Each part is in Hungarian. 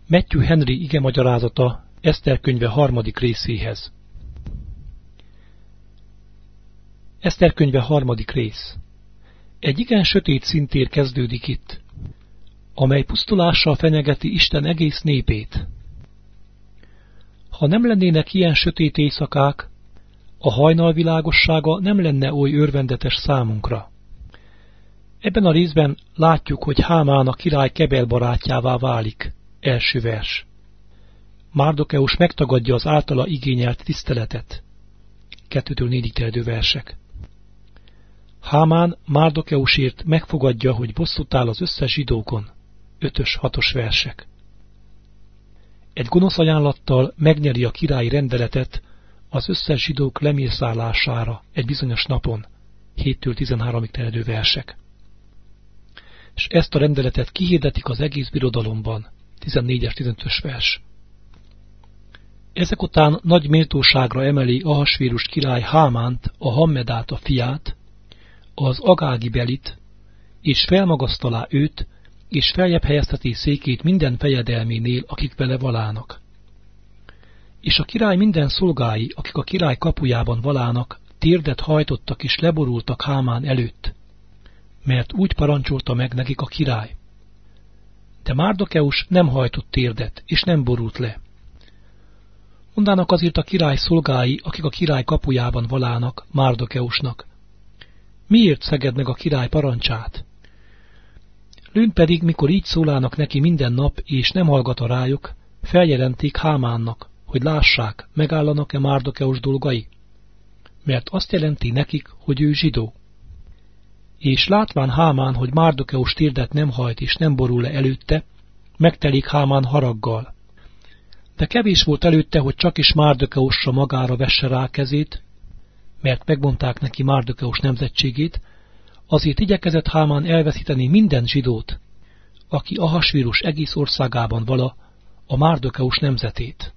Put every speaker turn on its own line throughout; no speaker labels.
Matthew Henry igemagyarázata Eszter könyve 3. részéhez. Eszter könyve 3. rész. Egy igen sötét szintér kezdődik itt, amely pusztulással fenyegeti Isten egész népét. Ha nem lennének ilyen sötét éjszakák, a hajnal világossága nem lenne oly örvendetes számunkra. Ebben a részben látjuk, hogy Hámán a király Kebel barátjává válik. Első vers. Márdokeus megtagadja az általa igényelt tiszteletet. 2-4 terjedő versek. Hámán Márdokeusért megfogadja, hogy bosszút áll az összes zsidókon. 5-6 versek. Egy gonosz ajánlattal megnyeri a királyi rendeletet az összes zsidók lemészárlására egy bizonyos napon. 7-13 terjedő versek. És ezt a rendeletet kihirdetik az egész birodalomban. 14-15 vers. Ezek után nagy méltóságra emeli Ahasvérus király Hámánt, a Hammedát a fiát, az Agági belit, és felmagasztalá őt, és feljebb helyezteti székét minden fejedelménél, akik vele valának. És a király minden szolgái, akik a király kapujában valának, térdet hajtottak és leborultak Hámán előtt, mert úgy parancsolta meg nekik a király. De Márdokeus nem hajtott térdet, és nem borult le. Mondának azért a király szolgái, akik a király kapujában valának, Márdokeusnak: miért szeged meg a király parancsát? Lőn pedig, mikor így szólának neki minden nap, és nem hallgat a rájuk, feljelentik Hámánnak, hogy lássák, megállanak-e Márdokeus dolgai, mert azt jelenti nekik, hogy ő zsidó. És látván Hámán, hogy Márdokeus térdet nem hajt és nem borul le előtte, megtelik Hámán haraggal. De kevés volt előtte, hogy csak is Márdokeusra magára vesse rá kezét, mert megmondták neki Márdokeus nemzetségét, azért igyekezett Hámán elveszíteni minden zsidót, aki Ahasvérus egész országában vala, a Márdokeus nemzetét.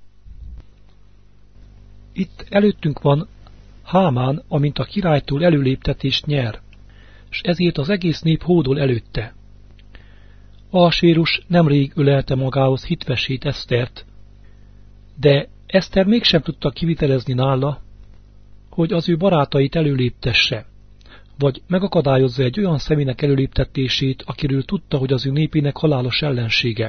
Itt előttünk van Hámán, amint a királytól előléptetést nyer, és ezért az egész nép hódol előtte. Ahasvérus nemrég ölelte magához hitvesét Esztert, de Eszter mégsem tudta kivitelezni nála, hogy az ő barátait előléptesse, vagy megakadályozza egy olyan személynek előléptetését, akiről tudta, hogy az ő népének halálos ellensége.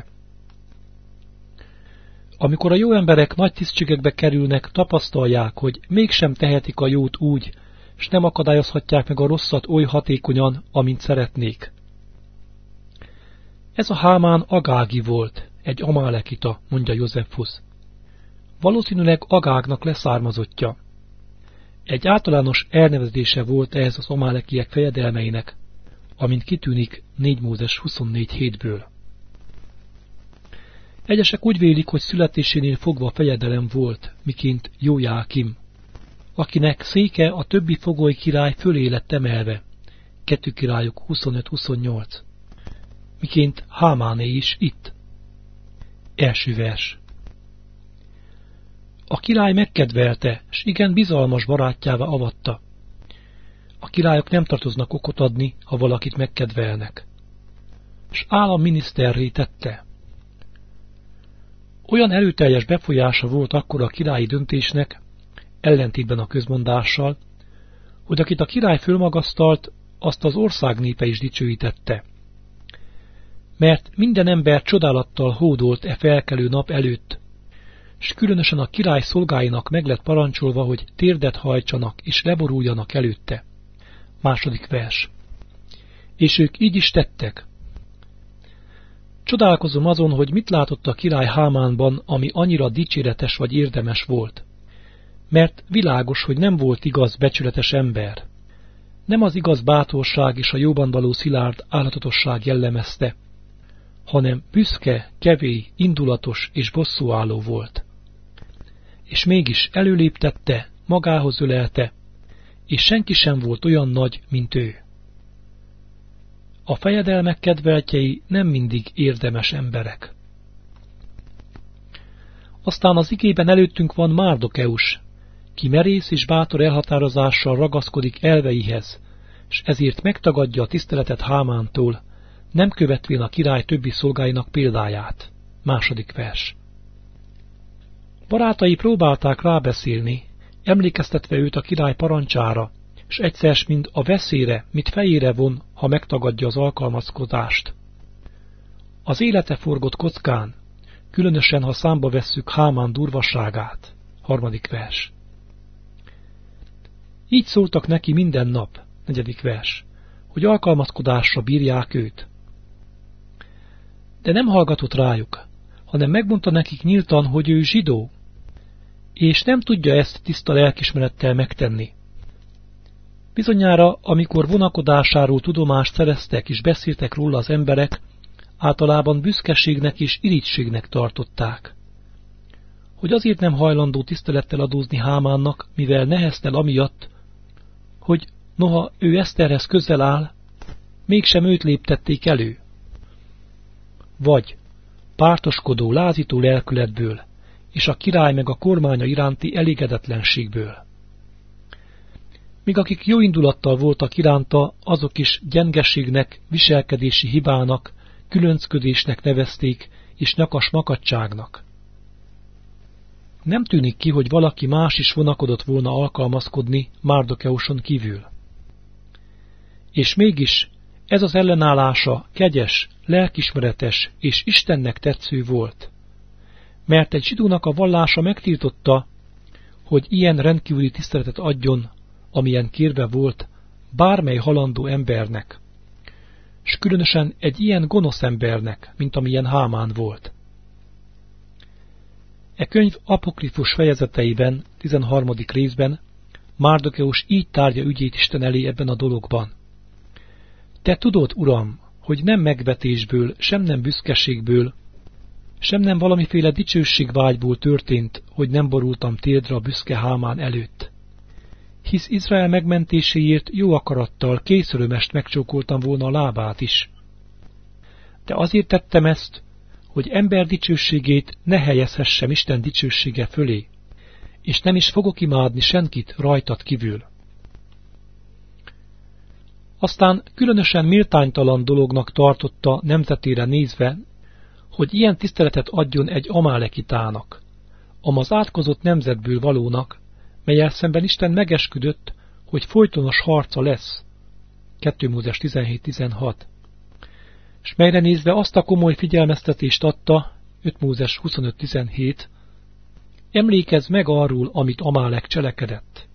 Amikor a jó emberek nagy tisztségekbe kerülnek, tapasztalják, hogy mégsem tehetik a jót úgy, s nem akadályozhatják meg a rosszat oly hatékonyan, amint szeretnék. Ez a Hámán Agági volt, egy amálekita, mondja Józsefusz. Valószínűleg Agágnak leszármazottja. Egy általános elnevezése volt ehhez az amálekiek fejedelmeinek, amint kitűnik 4 Mózes 24:7-ből. Egyesek úgy vélik, hogy születésénél fogva fejedelem volt, miként Jójákim, akinek széke a többi fogoly király fölé lett emelve, 2 Királyok 25-28, miként Hámáné is itt. Első vers. A király megkedvelte, s igen bizalmas barátjává avatta. A királyok nem tartoznak okot adni, ha valakit megkedvelnek. S államminiszterré tette. Olyan erőteljes befolyása volt akkor a királyi döntésnek, ellentétben a közmondással, hogy akit a király fölmagasztalt, azt az ország népe is dicsőítette. Mert minden ember csodálattal hódolt e felkelő nap előtt, s különösen a király szolgáinak meg lett parancsolva, hogy térdet hajtsanak és leboruljanak előtte. Második vers. És ők így is tettek. Csodálkozom azon, hogy mit látott a király Hámánban, ami annyira dicséretes vagy érdemes volt. Mert világos, hogy nem volt igaz, becsületes ember. Nem az igaz bátorság és a jóban való szilárd álhatatosság jellemezte, hanem büszke, kevély, indulatos és bosszúálló volt. És mégis előléptette, magához ölelte, és senki sem volt olyan nagy, mint ő. A fejedelmek kedveltjei nem mindig érdemes emberek. Aztán az igében előttünk van Márdokeus, ki merész és bátor elhatározással ragaszkodik elveihez, s ezért megtagadja a tiszteletet Hámántól, nem követvén a király többi szolgáinak példáját. 2. vers. Barátai próbálták rábeszélni, emlékeztetve őt a király parancsára, s egyszer mind a veszélyre, mit fejére von, ha megtagadja az alkalmazkodást. Az élete forgott kockán, különösen, ha számba vesszük Hámán durvaságát. 3. vers. Így szóltak neki minden nap, 4. vers, hogy alkalmazkodásra bírják őt. De nem hallgatott rájuk, hanem megmondta nekik nyíltan, hogy ő zsidó, és nem tudja ezt tiszta lelkismerettel megtenni. Bizonyára, amikor vonakodásáról tudomást szereztek és beszéltek róla az emberek, általában büszkeségnek és irítségnek tartották. Hogy azért nem hajlandó tisztelettel adózni Hámánnak, mivel neheztel amiatt, hogy noha ő Eszterhez közel áll, mégsem őt léptették elő. Vagy pártoskodó, lázító lelkületből, és a király meg a kormánya iránti elégedetlenségből. Míg akik jó indulattal voltak iránta, azok is gyengeségnek, viselkedési hibának, különcködésnek nevezték, és nyakas makadságnak. Nem tűnik ki, hogy valaki más is vonakodott volna alkalmazkodni Márdokeuson kívül. És mégis ez az ellenállása kegyes, lelkismeretes és Istennek tetsző volt, mert egy zsidónak a vallása megtiltotta, hogy ilyen rendkívüli tiszteletet adjon, amilyen kérve volt bármely halandó embernek, s különösen egy ilyen gonosz embernek, mint amilyen Hámán volt. E könyv apokrifus fejezeteiben, 13. részben Márdokeus így tárja ügyét Isten elé ebben a dologban. Te tudod, Uram, hogy nem megvetésből, sem nem büszkeségből, sem nem valamiféle dicsőségvágyból történt, hogy nem borultam térdre a büszke Hámán előtt. Hisz Izrael megmentéséért jó akarattal készörömest megcsókoltam volna a lábát is. De azért tettem ezt, hogy ember dicsőségét ne helyezhessem Isten dicsősége fölé, és nem is fogok imádni senkit rajtad kívül. Aztán különösen méltánytalan dolognak tartotta nemzetére nézve, hogy ilyen tiszteletet adjon egy amálekitának, amaz átkozott nemzetből valónak, mellyel szemben Isten megesküdött, hogy folytonos harca lesz. 2 Mózes 17-16. S melyre nézve azt a komoly figyelmeztetést adta, 5 Mózes 25-17, emlékezz meg arról, amit Amálek cselekedett.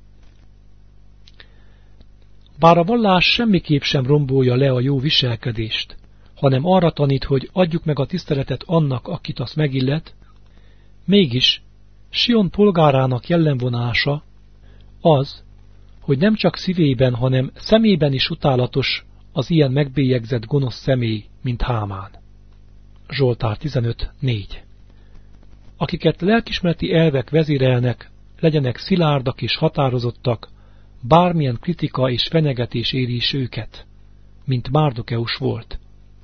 Bár a vallás semmiképp sem rombolja le a jó viselkedést, hanem arra tanít, hogy adjuk meg a tiszteletet annak, akit az megillet, mégis Sion polgárának jellemvonása az, hogy nem csak szívében, hanem szemében is utálatos az ilyen megbélyegzett gonosz személy, mint Hámán. Zsoltár 15.4. Akiket lelkismereti elvek vezérelnek, legyenek szilárdak és határozottak, bármilyen kritika és fenyegetés éri is őket, mint Márdokeus volt.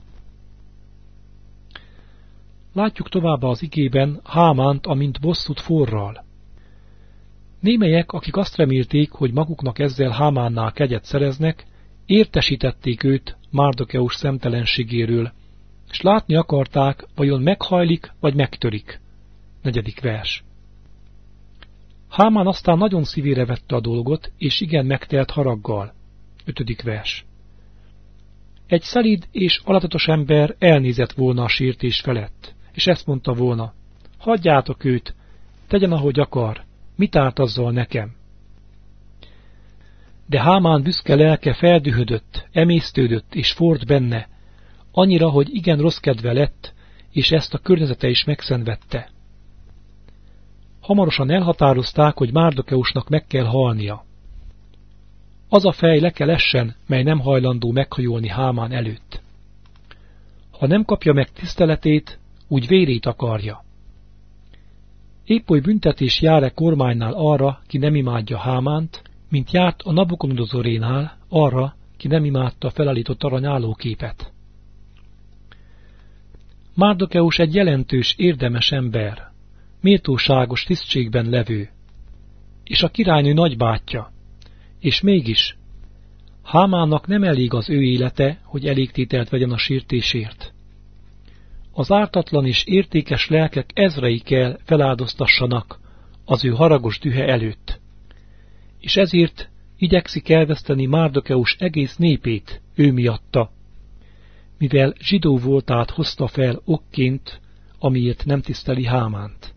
Látjuk továbbá az igében Hámánt, amint bosszút forral. Némelyek, akik azt remélték, hogy maguknak ezzel Hámánnál kegyet szereznek, értesítették őt Márdokeus szemtelenségéről, és látni akarták, vajon meghajlik, vagy megtörik. 4. vers. Hámán aztán nagyon szívére vette a dolgot, és igen megtelt haraggal. 5. vers. Egy szelíd és alatatos ember elnézett volna a sértés felett, és ezt mondta volna, hagyjátok őt, tegyen, ahogy akar, mit árt azzal nekem? De Hámán büszke lelke feldühödött, emésztődött és forrt benne, annyira, hogy igen rossz kedve lett, és ezt a környezete is megszenvedte. Hamarosan elhatározták, hogy Márdokeusnak meg kell halnia. Az a fej le kell essen, mely nem hajlandó meghajolni Hámán előtt. Ha nem kapja meg tiszteletét, úgy vérét akarja. Épp oly büntetés jár-e kormánynál arra, ki nem imádja Hámánt, mint járt a Nabukodonozorénál arra, ki nem imádta a felállított aranyállóképet. Márdokeus egy jelentős, érdemes ember, méltóságos tisztségben levő, és a királynő nagybátyja, és mégis Hámánnak nem elég az ő élete, hogy elégtételt vegyen a sértésért. Az ártatlan és értékes lelkek ezrei kell feláldoztassanak az ő haragos dühe előtt, és ezért igyekszik elveszteni Márdokeus egész népét ő miatta, mivel zsidó voltát hozta fel okként, amiért nem tiszteli Hámánt.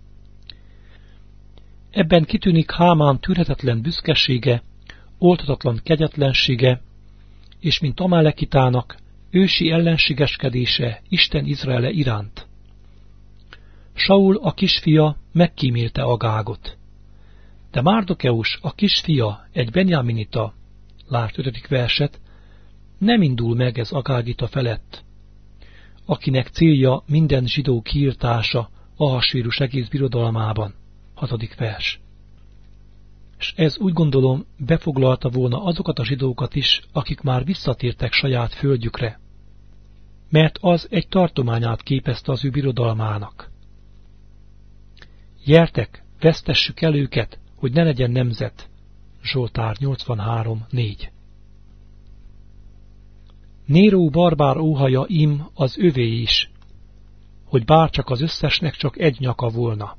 Ebben kitűnik Hámán tűrhetetlen büszkesége, oldhatatlan kegyetlensége, és mint Amalekitának ősi ellenségeskedése Isten Izraele iránt. Saul a kisfia megkímélte Agágot, de Márdokeus a kisfia, egy benjaminita, lásd 5. verset, nem indul meg ez Agágita felett, akinek célja minden zsidó kiirtása Ahasvérus egész birodalmában. 6. vers. És ez úgy gondolom befoglalta volna azokat a zsidókat is, akik már visszatértek saját földjükre, mert az egy tartományát képezte az ő birodalmának. Gyertek, vesztessük el őket, hogy ne legyen nemzet. Zsoltár 83.4. Néró barbár óhaja az övé is, hogy bárcsak az összesnek csak egy nyaka volna.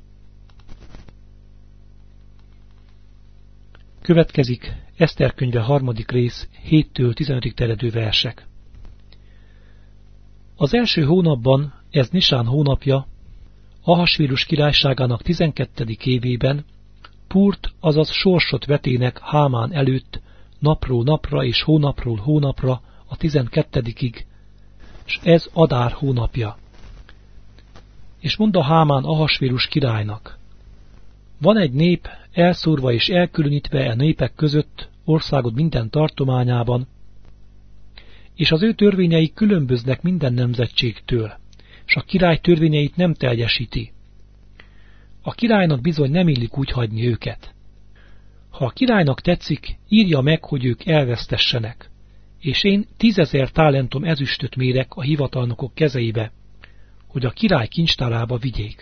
Következik Eszter könyve 3. rész 7-től 15-ig terjedő versek. Az első hónapban, ez Nisán hónapja, Ahasvérus királyságának 12. évében, Púrt, azaz sorsot vetének Hámán előtt napról napra és hónapról hónapra a 12-ig, és ez Adár hónapja. És mondta Hámán Ahasvérus királynak: van egy nép, elszórva és elkülönítve a népek között országod minden tartományában, és az ő törvényei különböznek minden nemzetségtől, és a király törvényeit nem teljesíti. A királynak bizony nem illik úgy hagyni őket. Ha a királynak tetszik, írja meg, hogy ők elvesztessenek, és én 10 000 talentum ezüstöt mérek a hivatalnokok kezeibe, hogy a király kincstárába vigyék.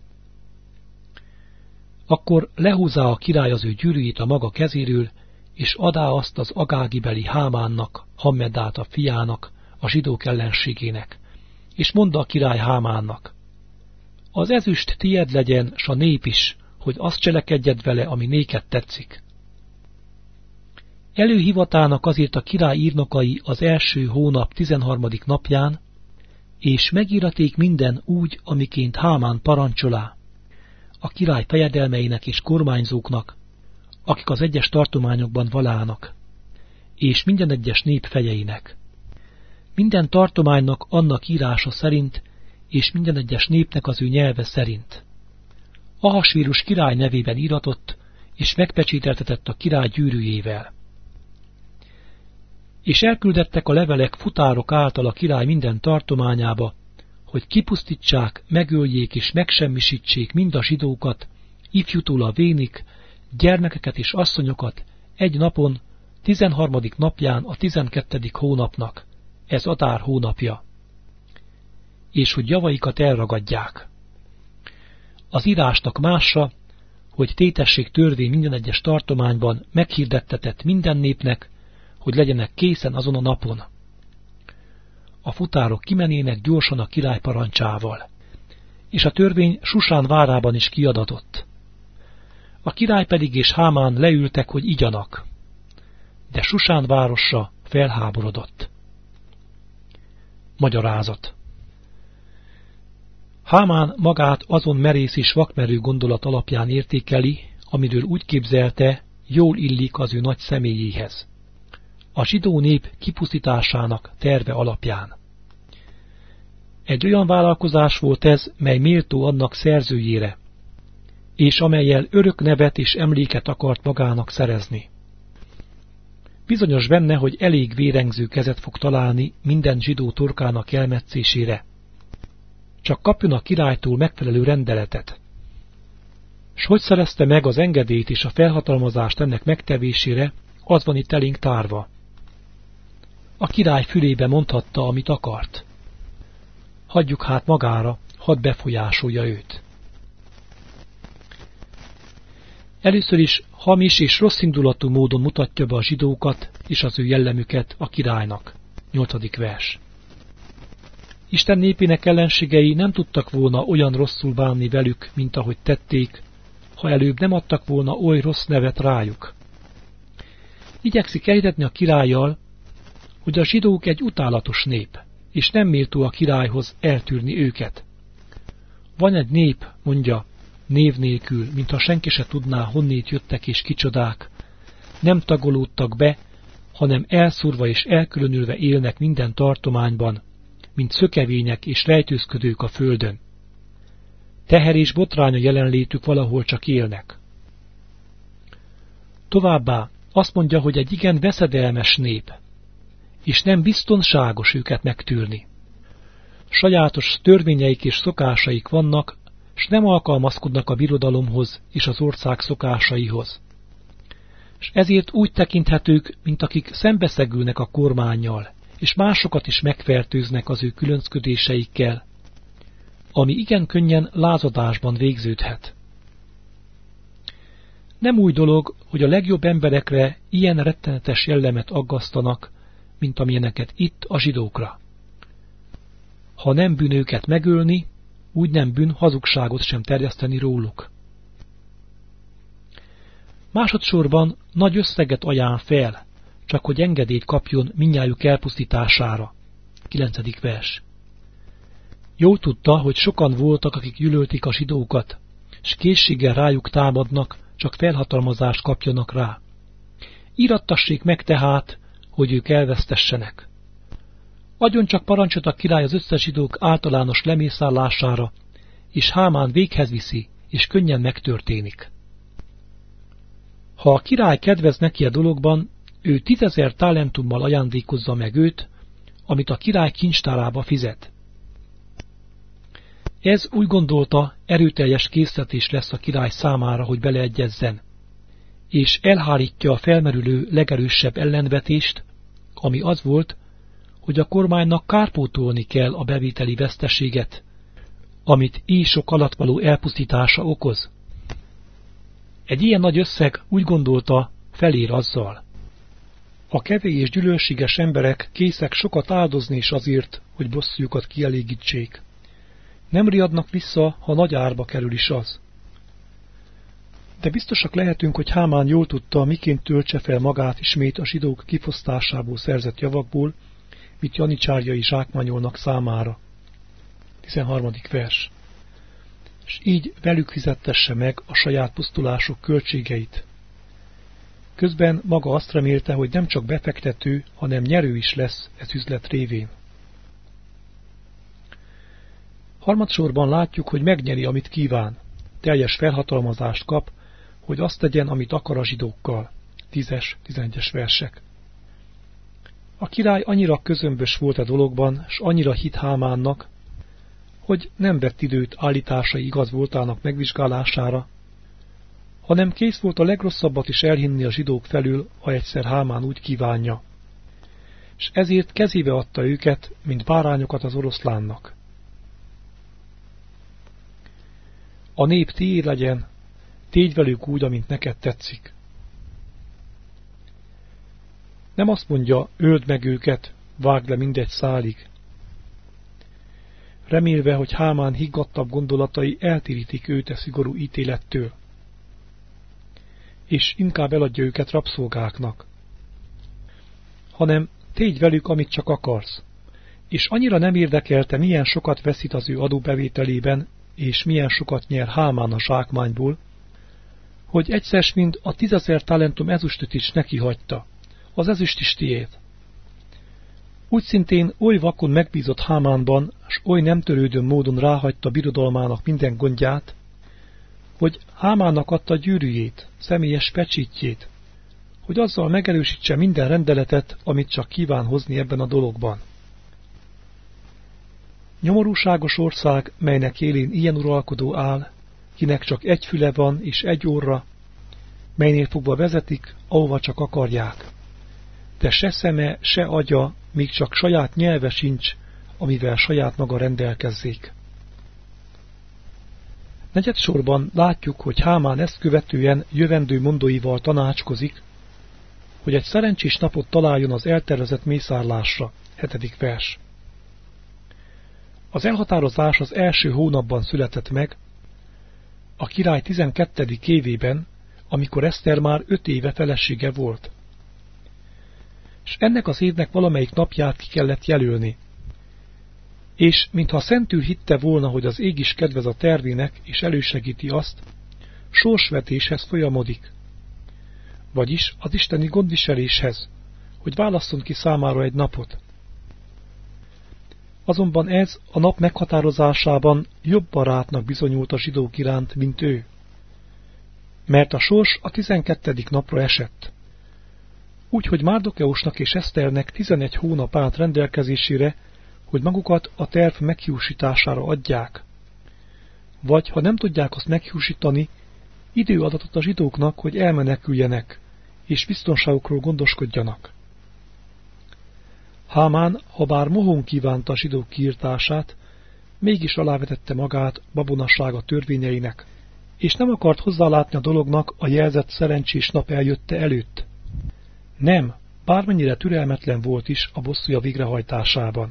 Akkor lehúzzá a király az ő gyűrűjét a maga kezéről, és adá azt az agágibeli Hámánnak, Hammedát a fiának, a zsidók ellenségének, és mondta a király Hámánnak: az ezüst tied legyen, s a nép is, hogy azt cselekedjed vele, ami néked tetszik. Előhivatának azért a király írnokai az első hónap 13. napján, és megíraték minden úgy, amiként Hámán parancsolá, a király fejedelmeinek és kormányzóknak, akik az egyes tartományokban valának, és minden egyes nép fejeinek. Minden tartománynak annak írása szerint, és minden egyes népnek az ő nyelve szerint. Ahasvérus király nevében íratott, és megpecsételtetett a király gyűrűjével. És elküldettek a levelek futárok által a király minden tartományába, hogy kipusztítsák, megöljék és megsemmisítsék mind a zsidókat, ifjútól a vénig, gyermekeket és asszonyokat egy napon, 13. napján a 12. hónapnak, ez Adár hónapja, és hogy javaikat elragadják. Az írásnak mása, hogy tétessék törvény minden egyes tartományban meghirdettetett minden népnek, hogy legyenek készen azon a napon. A futárok kimenének gyorsan a király parancsával, és a törvény Susán várában is kiadatott. A király pedig és Hámán leültek, hogy igyanak, de Susán városa felháborodott. Magyarázat. Hámán magát azon merész és vakmerő gondolat alapján értékeli, amiről úgy képzelte, jól illik az ő nagy személyéhez. A zsidó nép kipusztításának terve alapján. Egy olyan vállalkozás volt ez, mely méltó annak szerzőjére, és amellyel örök nevet és emléket akart magának szerezni. Bizonyos benne, hogy elég vérengző kezet fog találni minden zsidó torkának elmetszésére. Csak kapjon a királytól megfelelő rendeletet. S hogy szerezte meg az engedélyt és a felhatalmazást ennek megtevésére, az van itt elénk tárva. A király fülébe mondhatta, amit akart. Hagyjuk hát magára, hadd befolyásolja őt. Először is hamis és rosszindulatú módon mutatja be a zsidókat és az ő jellemüket a királynak. 8. vers. Isten népének ellenségei nem tudtak volna olyan rosszul bánni velük, mint ahogy tették, ha előbb nem adtak volna oly rossz nevet rájuk. Igyekszik elhitetni a királlyal, hogy a zsidók egy utálatos nép, és nem méltó a királyhoz eltűrni őket. Van egy nép, mondja, név nélkül, mintha senki se tudná, honnét jöttek és kicsodák. Nem tagolódtak be, hanem elszúrva és elkülönülve élnek minden tartományban, mint szökevények és rejtőzködők a földön. Teher és botrány a jelenlétük, valahol csak élnek. Továbbá azt mondja, hogy egy igen veszedelmes nép, és nem biztonságos őket megtűrni. Sajátos törvényeik és szokásaik vannak, s nem alkalmazkodnak a birodalomhoz és az ország szokásaihoz. És ezért úgy tekinthetők, mint akik szembeszegülnek a kormánnyal, és másokat is megfertőznek az ő különcködéseikkel, ami igen könnyen lázadásban végződhet. Nem új dolog, hogy a legjobb emberekre ilyen rettenetes jellemet aggasztanak, mint amilyeneket itt a zsidókra. Ha nem bűn őket megölni, úgy nem bűn hazugságot sem terjeszteni róluk. Másodszorban nagy összeget ajánl fel, csak hogy engedélyt kapjon mindnyájuk elpusztítására. 9. vers. Jól tudta, hogy sokan voltak, akik gyűlölték a zsidókat, s készséggel rájuk támadnak, csak felhatalmazást kapjanak rá. Írattassék meg tehát, hogy ők elvesztessenek. Adjon csak parancsot a király az összes zsidók általános lemészállására, és Hámán véghez viszi, és könnyen megtörténik. Ha a király kedvez neki a dologban, ő 10 000 talentummal ajándékozza meg őt, amit a király kincstárába fizet. Ez úgy gondolta, erőteljes késztetés lesz a király számára, hogy beleegyezzen, és elhárítja a felmerülő legerősebb ellenvetést, ami az volt, hogy a kormánynak kárpótolni kell a bevételi veszteséget, amit így sok alattvaló elpusztítása okoz. Egy ilyen nagy összeg, úgy gondolta, felér azzal. A kevés és gyűlölséges emberek készek sokat áldozni is azért, hogy bosszújukat kielégítsék. Nem riadnak vissza, ha nagy árba kerül is az. De biztosak lehetünk, hogy Hámán jól tudta, miként töltse fel magát ismét a zsidók kifosztásából szerzett javakból, mit janicsárjai zsákmányolnak számára. 13. vers. És így velük fizettesse meg a saját pusztulások költségeit. Közben maga azt remélte, hogy nem csak befektető, hanem nyerő is lesz ez üzlet révén. Harmadsorban látjuk, hogy megnyeri, amit kíván. Teljes felhatalmazást kap, hogy azt tegyen, amit akar a zsidókkal. 10-es, 11-es versek. A király annyira közömbös volt a dologban, s annyira hit Hámánnak, hogy nem vett időt állításai igaz voltának megvizsgálására, hanem kész volt a legrosszabbat is elhinni a zsidók felül, ha egyszer Hámán úgy kívánja. És ezért kezébe adta őket, mint bárányokat az oroszlánnak. A nép tiéd legyen, tégy velük úgy, amint neked tetszik. Nem azt mondja, öld meg őket, vágd le mindegy szálig. Remélve, hogy Hámán higgadtabb gondolatai eltérítik őt szigorú ítélettől, és inkább eladja őket rabszolgáknak. Hanem tégy velük, amit csak akarsz, és annyira nem érdekelte, milyen sokat veszít az ő adóbevételében, és milyen sokat nyer Hámán a zsákmányból, hogy egyszer mind a 10 000 talentum ezüstöt is neki hagyta. Az ezüst is tiéd. Úgy szintén oly vakon megbízott Hámánban, s oly nem törődő módon ráhagyta birodalmának minden gondját, hogy Hámánnak adta gyűrűjét, személyes pecsítjét, hogy azzal megerősítse minden rendeletet, amit csak kíván hozni ebben a dologban. Nyomorúságos ország, melynek élén ilyen uralkodó áll, kinek csak egy füle van és egy orra, melynél fogva vezetik, ahova csak akarják. De se szeme, se agya, még csak saját nyelve sincs, amivel saját maga rendelkezzék. Negyedsorban látjuk, hogy Hámán ezt követően jövendő mondóival tanácskozik, hogy egy szerencsés napot találjon az eltervezett mészárlásra. 7. vers. Az elhatározás az első hónapban született meg, a király 12. évében, amikor Eszter már 5 éve felesége volt. És ennek az évnek valamelyik napját ki kellett jelölni. És mintha szentül hitte volna, hogy az ég is kedvez a tervének, és elősegíti azt, sorsvetéshez folyamodik. Vagyis az isteni gondviseléshez, hogy válasszon ki számára egy napot. Azonban ez a nap meghatározásában jobb barátnak bizonyult a zsidók iránt, mint ő. Mert a sors a 12. napra esett. Úgyhogy Márdokeusnak és Eszternek 11 hónap állt rendelkezésére, hogy magukat a terv meghiúsítására adják. Vagy, ha nem tudják azt meghiúsítani, idő adatot a zsidóknak, hogy elmeneküljenek, és biztonságukról gondoskodjanak. Hámán, ha bár mohón kívánta a zsidók kiirtását, mégis alávetette magát babonassága törvényeinek, és nem akart hozzálátni a dolognak a jelzett szerencsés nap eljötte előtt. Nem, bármennyire türelmetlen volt is a bosszúja végrehajtásában.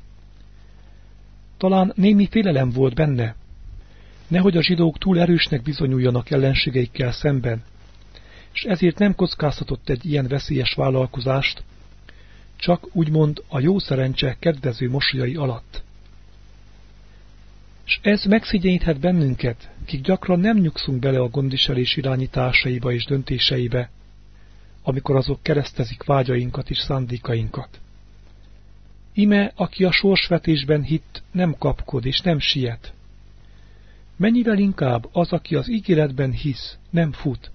Talán némi félelem volt benne, nehogy a zsidók túl erősnek bizonyuljanak ellenségeikkel szemben, és ezért nem kockáztatott egy ilyen veszélyes vállalkozást, csak úgymond a jó szerencse kedvező mosolyai alatt. És ez megszigyeníthet bennünket, kik gyakran nem nyugszunk bele a gondviselés irányításaiba és döntéseibe, amikor azok keresztezik vágyainkat és szándékainkat. Ime, aki a sorsvetésben hitt, nem kapkod és nem siet. Mennyivel inkább az, aki az ígéretben hisz, nem fut.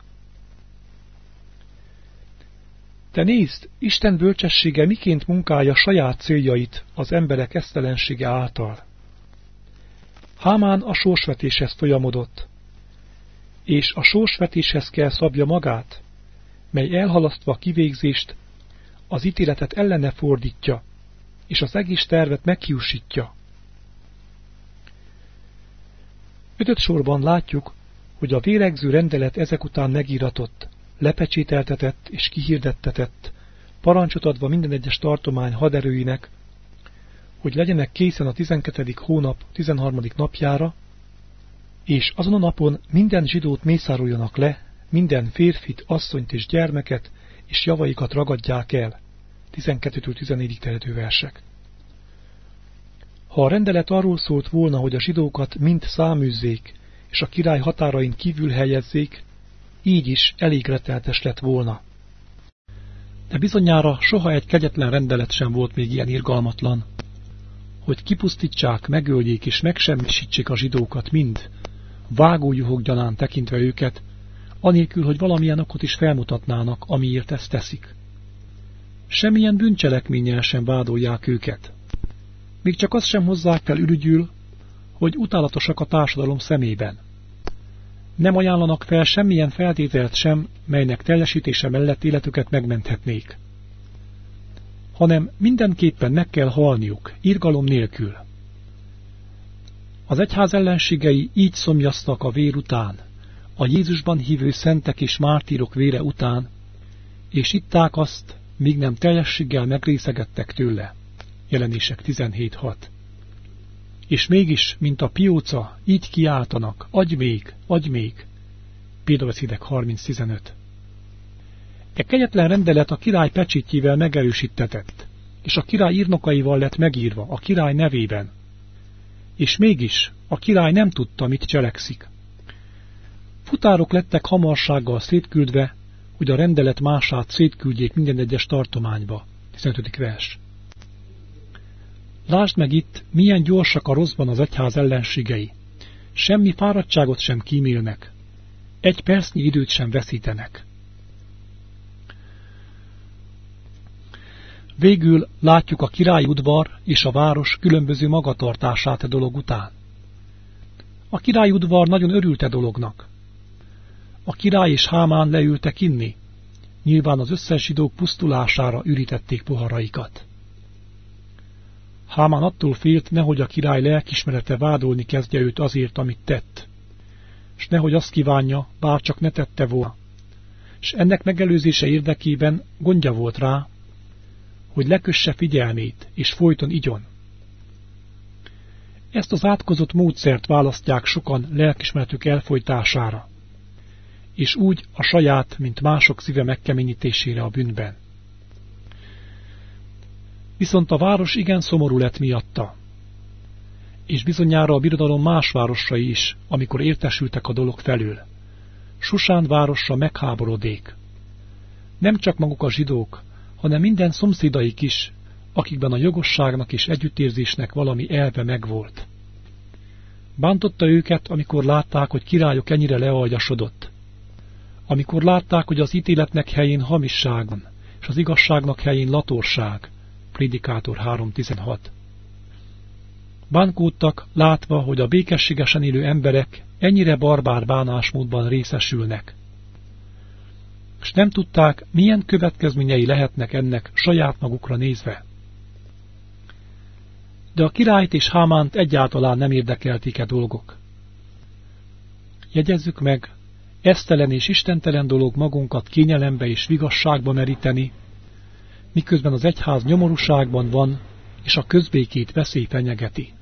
Te nézd, Isten bölcsessége miként munkálja saját céljait az emberek esztelensége által. Hámán a sorsvetéshez folyamodott, és a sorsvetéshez kell szabja magát, mely elhalasztva a kivégzést, az ítéletet ellene fordítja, és az egész tervet meghiúsítja. 5. sorban látjuk, hogy a véregző rendelet ezek után megíratott, lepecsételtetett és kihirdettetett, parancsot adva minden egyes tartomány haderőinek, hogy legyenek készen a 12. hónap 13. napjára, és azon a napon minden zsidót mészároljanak le, minden férfit, asszonyt és gyermeket, és javaikat ragadják el. 12-14 terjedő versek. Ha a rendelet arról szólt volna, hogy a zsidókat mind száműzzék, és a király határain kívül helyezzék, így is elég retteltes lett volna. De bizonyára soha egy kegyetlen rendelet sem volt még ilyen irgalmatlan, hogy kipusztítsák, megöljék és megsemmisítsék a zsidókat mind, vágójuhok gyanán tekintve őket, anélkül, hogy valamilyen okot is felmutatnának, amiért ezt teszik. Semmilyen bűncselekménnyel sem vádolják őket. Még csak azt sem hozzák fel ürügyül, hogy utálatosak a társadalom szemében. Nem ajánlanak fel semmilyen feltételt sem, melynek teljesítése mellett életüket megmenthetnék. Hanem mindenképpen meg kell halniuk, irgalom nélkül. Az egyház ellenségei így szomjaztak a vér után, a Jézusban hívő szentek és mártírok vére után, és itták azt, míg nem teljességgel megrészegettek tőle. Jelenések 17.6. És mégis, mint a pióca, így kiáltanak, adj még, adj még. Példabeszédek 30.15. E kegyetlen rendelet a király pecsétjével megerősítetett, és a király írnokaival lett megírva, a király nevében. És mégis a király nem tudta, mit cselekszik. Futárok lettek hamarsággal szétküldve, hogy a rendelet mását szétküldjék minden egyes tartományba. 15. vers. Lásd meg itt, milyen gyorsak a rosszban az egyház ellenségei. Semmi fáradtságot sem kímélnek. Egy percnyi időt sem veszítenek. Végül látjuk a királyi udvar és a város különböző magatartását a dolog után. A királyi udvar nagyon örült a dolognak. A király és Hámán leültek inni. Nyilván az összes zsidók pusztulására ürítették poharaikat. Hámán attól félt, nehogy a király lelkismerete vádolni kezdje őt azért, amit tett. S nehogy azt kívánja, bár csak ne tette volna. S ennek megelőzése érdekében gondja volt rá, hogy lekösse figyelmét, és folyton igyon. Ezt az átkozott módszert választják sokan lelkismeretük elfojtására, és úgy a saját, mint mások szíve megkeményítésére a bűnben. Viszont a város igen szomorú lett miatta, és bizonyára a birodalom más városai is, amikor értesültek a dolog felől. Susán városa megháborodék. Nem csak maguk a zsidók, hanem minden szomszédaik is, akikben a jogosságnak és együttérzésnek valami elve megvolt. Bántotta őket, amikor látták, hogy királyuk ennyire lealjasodott. Amikor látták, hogy az ítéletnek helyén hamisság van, és az igazságnak helyén latorság. Prédikátor 3.16. Bánkódtak, látva, hogy a békességesen élő emberek ennyire barbár bánásmódban részesülnek. És nem tudták, milyen következményei lehetnek ennek saját magukra nézve. De a királyt és Hámánt egyáltalán nem érdekelték dolgok. Jegyezzük meg, esztelen és istentelen dolog magunkat kényelembe és vigasságba meríteni, miközben az egyház nyomorúságban van, és a közbékét veszély fenyegeti.